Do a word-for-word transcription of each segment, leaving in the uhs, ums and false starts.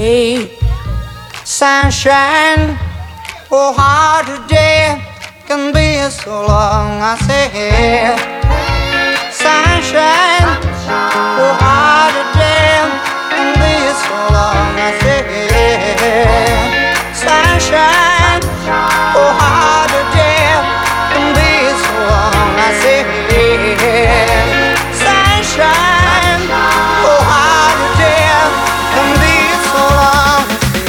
Hey, sunshine, oh hard today can be so long. I say, sunshine, oh hard today can be so long. I say, sunshine, oh hard today can be so long. I say, sunshine, oh hard today can be so long.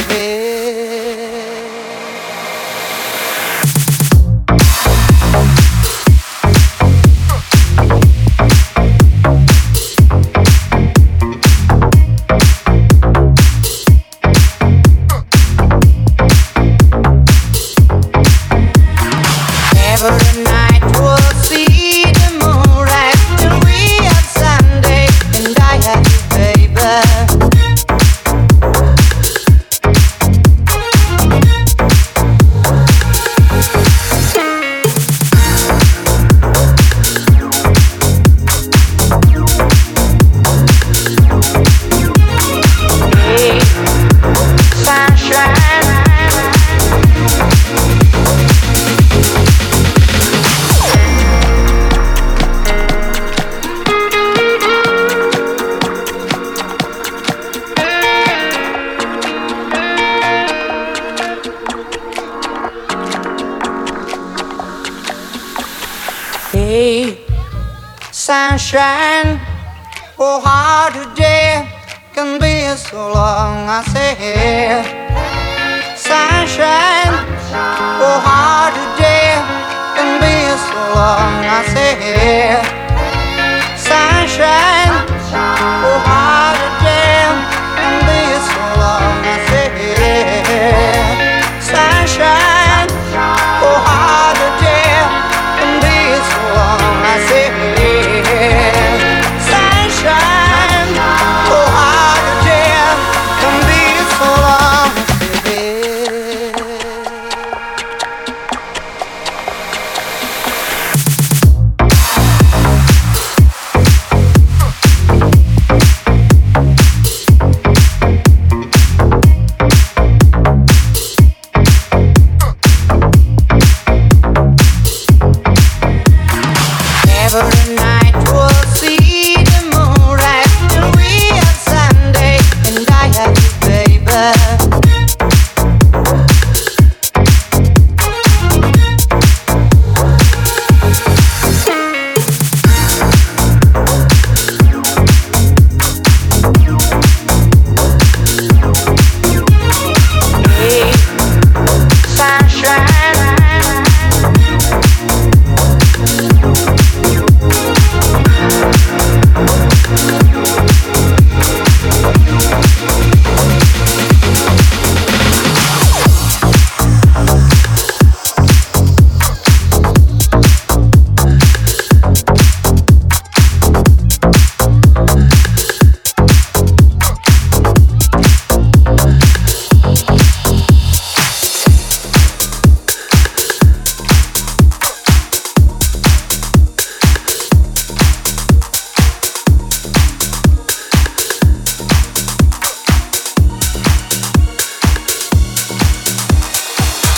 Every night we'll see the moon rise till we have Sunday, and I have you, baby. Hey, sunshine. Hey, sunshine, oh hard today can be so long. I say, sunshine, oh hard today can be so long. I say, sunshine, oh hard today can be so long. I say, sunshine, oh hard today can be so long. I say, sunshine, oh hard today can be so long. Every